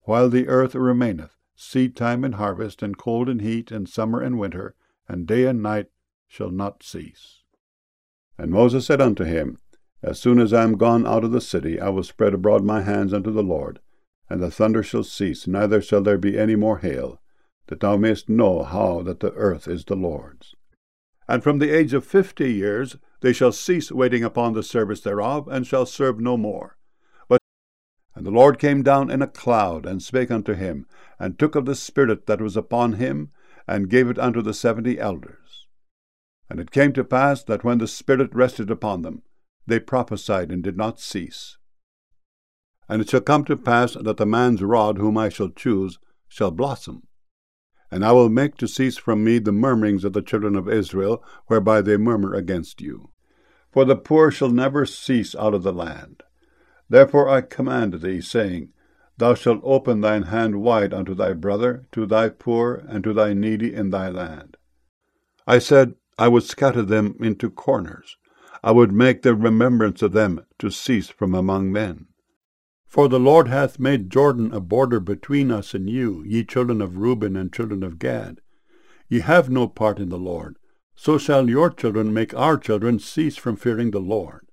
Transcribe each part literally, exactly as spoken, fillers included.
while the earth remaineth, seed time and harvest, and cold and heat, and summer and winter, and day and night shall not cease. And Moses said unto him, As soon as I am gone out of the city, I will spread abroad my hands unto the Lord, and the thunder shall cease, neither shall there be any more hail, that thou mayest know how that the earth is the Lord's. And from the age of fifty years they shall cease waiting upon the service thereof, and shall serve no more. But And the Lord came down in a cloud, and spake unto him, and took of the Spirit that was upon him, and gave it unto the seventy elders. And it came to pass that when the Spirit rested upon them, they prophesied and did not cease. And it shall come to pass that the man's rod whom I shall choose shall blossom. And I will make to cease from me the murmurings of the children of Israel, whereby they murmur against you. For the poor shall never cease out of the land. Therefore I command thee, saying, Thou shalt open thine hand wide unto thy brother, to thy poor, and to thy needy in thy land. I said, I would scatter them into corners. I would make the remembrance of them to cease from among men. For the Lord hath made Jordan a border between us and you, ye children of Reuben and children of Gad. Ye have no part in the Lord, so shall your children make our children cease from fearing the Lord.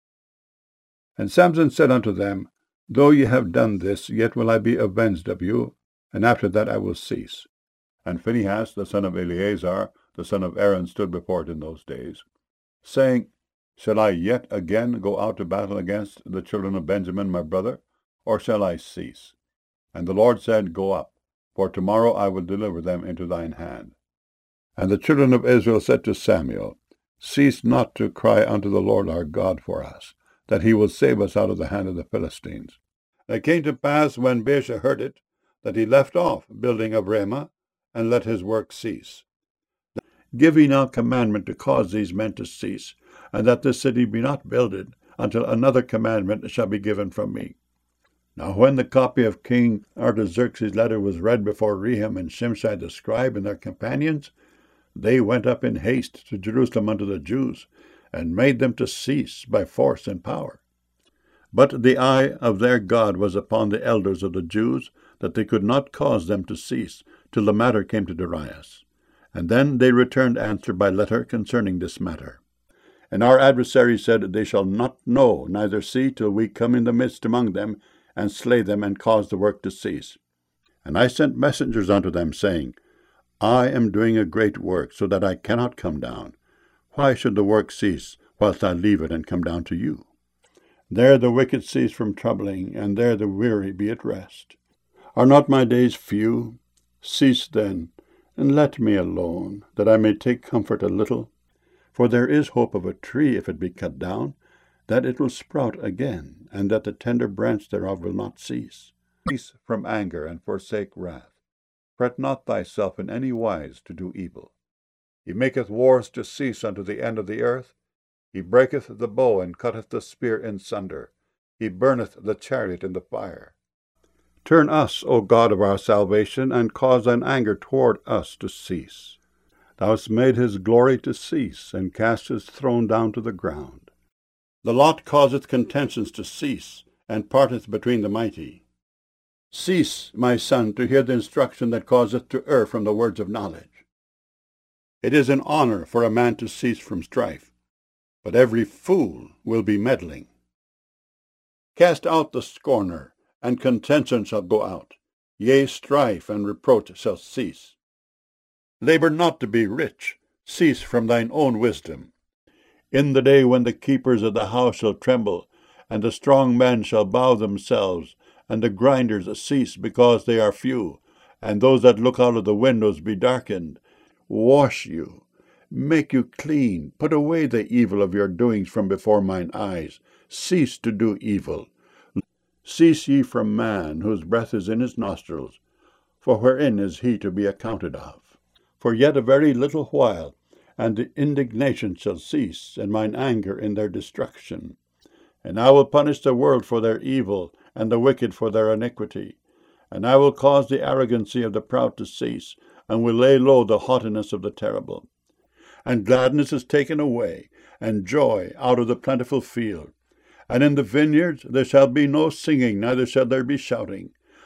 And Samson said unto them, Though ye have done this, yet will I be avenged of you, and after that I will cease. And Phinehas, the son of Eleazar, the son of Aaron, stood before it in those days, saying, Shall I yet again go out to battle against the children of Benjamin my brother, or shall I cease? And the Lord said, Go up, for tomorrow I will deliver them into thine hand. And the children of Israel said to Samuel, Cease not to cry unto the Lord our God for us, that he will save us out of the hand of the Philistines. And it came to pass, when Baasha heard it, that he left off building of Ramah, and let his work cease. Give ye now commandment to cause these men to cease, and that this city be not builded, until another commandment shall be given from me. Now when the copy of King Artaxerxes' letter was read before Rehum and Shimshai the scribe and their companions, they went up in haste to Jerusalem unto the Jews, and made them to cease by force and power. But the eye of their God was upon the elders of the Jews, that they could not cause them to cease, till the matter came to Darius. And then they returned answer by letter concerning this matter. And our adversaries said, They shall not know, neither see, till we come in the midst among them, and slay them, and cause the work to cease. And I sent messengers unto them, saying, I am doing a great work, so that I cannot come down. Why should the work cease, whilst I leave it and come down to you? There the wicked cease from troubling, and there the weary be at rest. Are not my days few? Cease then, and let me alone, that I may take comfort a little. For there is hope of a tree, if it be cut down, that it will sprout again, and that the tender branch thereof will not cease. Cease from anger, and forsake wrath. Fret not thyself in any wise to do evil. He maketh wars to cease unto the end of the earth. He breaketh the bow, and cutteth the spear in sunder. He burneth the chariot in the fire. Turn us, O God of our salvation, and cause thine anger toward us to cease. Thou hast made his glory to cease, and cast his throne down to the ground. The lot causeth contentions to cease, and parteth between the mighty. Cease, my son, to hear the instruction that causeth to err from the words of knowledge. It is an honor for a man to cease from strife, but every fool will be meddling. Cast out the scorner, and contention shall go out. Yea, strife and reproach shall cease. Labor not to be rich. Cease from thine own wisdom. In the day when the keepers of the house shall tremble, and the strong men shall bow themselves, and the grinders cease because they are few, and those that look out of the windows be darkened. Wash you, make you clean, put away the evil of your doings from before mine eyes. Cease to do evil. Cease ye from man, whose breath is in his nostrils, for wherein is he to be accounted of? For yet a very little while, and the indignation shall cease, and mine anger in their destruction. And I will punish the world for their evil, and the wicked for their iniquity. And I will cause the arrogancy of the proud to cease, and will lay low the haughtiness of the terrible. And gladness is taken away, and joy out of the plentiful field. And in the vineyards there shall be no singing, neither shall there be shouting.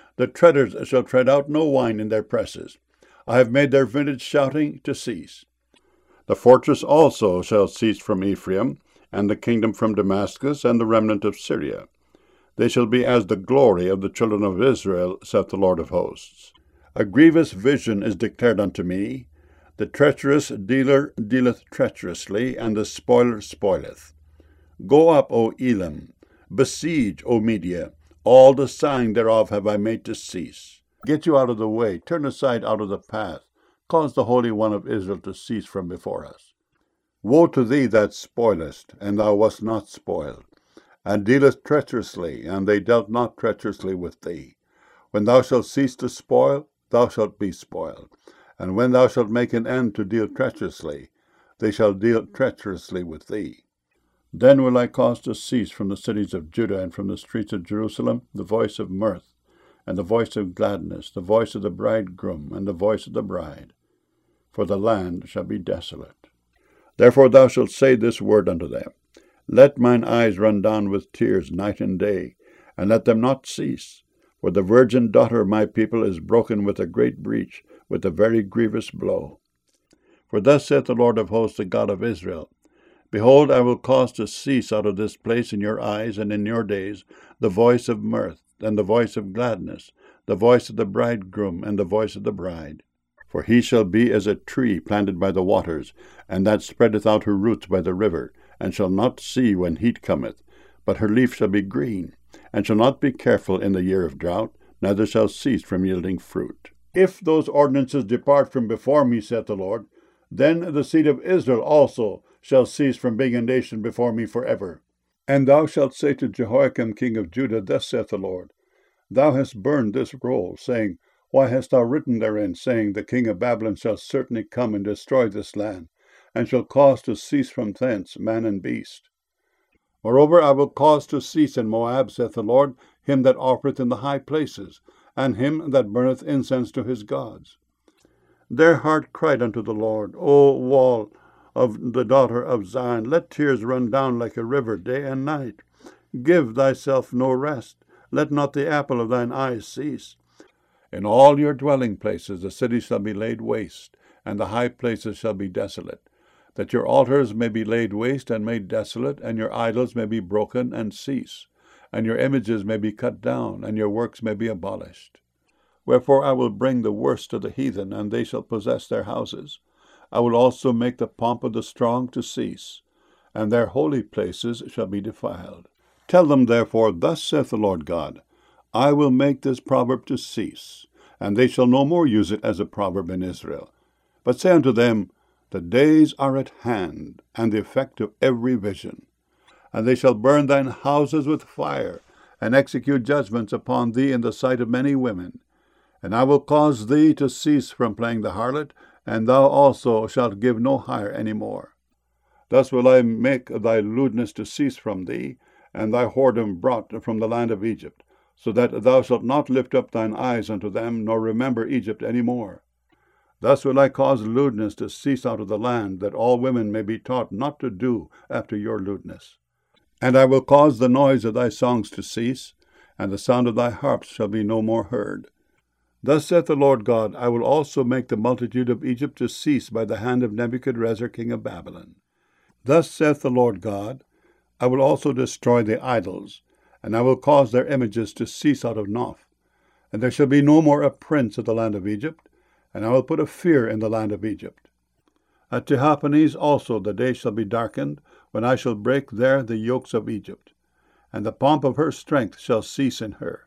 The treaders shall tread out no wine in their presses. I have made their vintage shouting to cease. The fortress also shall cease from Ephraim, and the kingdom from Damascus, and the remnant of Syria. They shall be as the glory of the children of Israel, saith the Lord of hosts. A grievous vision is declared unto me. The treacherous dealer dealeth treacherously, and the spoiler spoileth. Go up, O Elam, besiege, O Media. All the sighing thereof have I made to cease. Get you out of the way, turn aside out of the path. Cause the Holy One of Israel to cease from before us. Woe to thee that spoilest, and thou wast not spoiled, and dealest treacherously, and they dealt not treacherously with thee. When thou shalt cease to spoil, thou shalt be spoiled. And when thou shalt make an end to deal treacherously, they shall deal treacherously with thee. Then will I cause to cease from the cities of Judah and from the streets of Jerusalem the voice of mirth, and the voice of gladness, the voice of the bridegroom, and the voice of the bride. For the land shall be desolate. Therefore thou shalt say this word unto them, Let mine eyes run down with tears night and day, and let them not cease. For the virgin daughter of my people is broken with a great breach, with a very grievous blow. For thus saith the Lord of hosts, the God of Israel, Behold, I will cause to cease out of this place in your eyes and in your days the voice of mirth, and the voice of gladness, the voice of the bridegroom, and the voice of the bride. For he shall be as a tree planted by the waters, and that spreadeth out her roots by the river, and shall not see when heat cometh, but her leaf shall be green, and shall not be careful in the year of drought, neither shall cease from yielding fruit. If those ordinances depart from before me, saith the Lord, then the seed of Israel also shall cease from being a nation before me forever. And thou shalt say to Jehoiakim king of Judah, Thus saith the Lord, Thou hast burned this roll, saying, Why hast thou written therein, saying, The king of Babylon shall certainly come and destroy this land, and shall cause to cease from thence man and beast? Moreover, I will cause to cease in Moab, saith the Lord, him that offereth in the high places, and him that burneth incense to his gods. Their heart cried unto the Lord, O wall of the daughter of Zion, let tears run down like a river day and night. Give thyself no rest, let not the apple of thine eyes cease. In all your dwelling places the city shall be laid waste, and the high places shall be desolate, that your altars may be laid waste and made desolate, and your idols may be broken and cease, and your images may be cut down, and your works may be abolished. Wherefore I will bring the worst of the heathen, and they shall possess their houses. I will also make the pomp of the strong to cease, and their holy places shall be defiled. Tell them therefore, Thus saith the Lord God, I will make this proverb to cease, and they shall no more use it as a proverb in Israel. But say unto them, The days are at hand, and the effect of every vision. And they shall burn thine houses with fire, and execute judgments upon thee in the sight of many women. And I will cause thee to cease from playing the harlot, and thou also shalt give no hire any more. Thus will I make thy lewdness to cease from thee, and thy whoredom brought from the land of Egypt, so that thou shalt not lift up thine eyes unto them, nor remember Egypt any more. Thus will I cause lewdness to cease out of the land, that all women may be taught not to do after your lewdness. And I will cause the noise of thy songs to cease, and the sound of thy harps shall be no more heard. Thus saith the Lord God, I will also make the multitude of Egypt to cease by the hand of Nebuchadrezzar king of Babylon. Thus saith the Lord God, I will also destroy the idols, and I will cause their images to cease out of Noph. And there shall be no more a prince of the land of Egypt, and I will put a fear in the land of Egypt. At Tahpanhes also the day shall be darkened, when I shall break there the yokes of Egypt, and the pomp of her strength shall cease in her.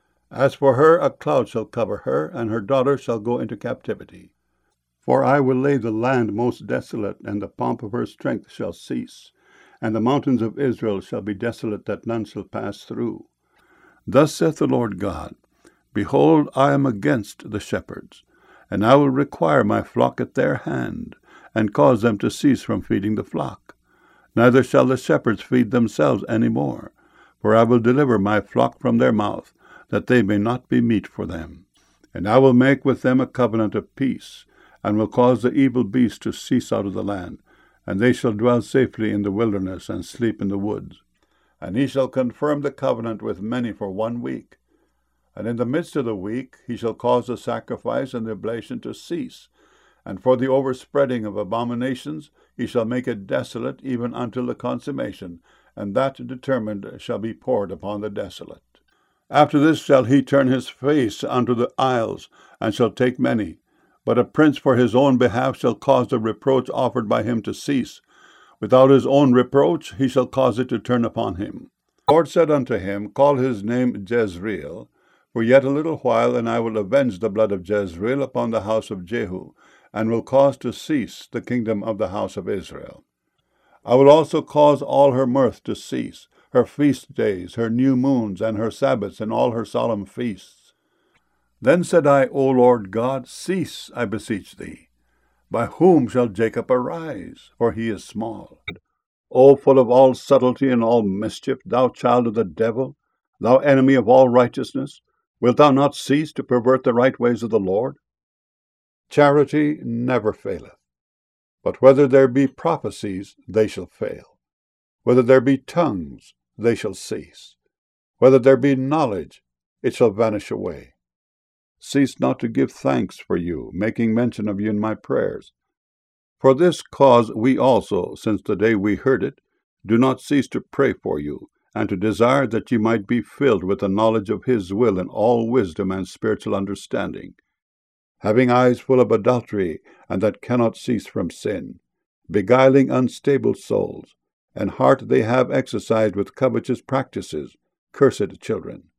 As for her, a cloud shall cover her, and her daughter shall go into captivity. For I will lay the land most desolate, and the pomp of her strength shall cease, and the mountains of Israel shall be desolate, that none shall pass through. Thus saith the Lord God, Behold, I am against the shepherds, and I will require my flock at their hand, and cause them to cease from feeding the flock. Neither shall the shepherds feed themselves any more, for I will deliver my flock from their mouth, that they may not be meat for them. And I will make with them a covenant of peace, and will cause the evil beast to cease out of the land, and they shall dwell safely in the wilderness, and sleep in the woods. And he shall confirm the covenant with many for one week. And in the midst of the week he shall cause the sacrifice and the oblation to cease. And for the overspreading of abominations he shall make it desolate even until the consummation, and that determined shall be poured upon the desolate. After this shall he turn his face unto the isles, and shall take many. But a prince for his own behalf shall cause the reproach offered by him to cease. Without his own reproach he shall cause it to turn upon him. The Lord said unto him, Call his name Jezreel, for yet a little while, and I will avenge the blood of Jezreel upon the house of Jehu, and will cause to cease the kingdom of the house of Israel. I will also cause all her mirth to cease, her feast days, her new moons, and her Sabbaths, and all her solemn feasts. Then said I, O Lord God, cease, I beseech thee. By whom shall Jacob arise? For he is small. O full of all subtlety and all mischief, thou child of the devil, thou enemy of all righteousness, wilt thou not cease to pervert the right ways of the Lord? Charity never faileth. But whether there be prophecies, they shall fail. Whether there be tongues, they shall cease. Whether there be knowledge, it shall vanish away. Cease not to give thanks for you, making mention of you in my prayers. For this cause we also, since the day we heard it, do not cease to pray for you, and to desire that ye might be filled with the knowledge of his will in all wisdom and spiritual understanding, having eyes full of adultery, and that cannot cease from sin, beguiling unstable souls, and heart they have exercised with covetous practices, cursed children.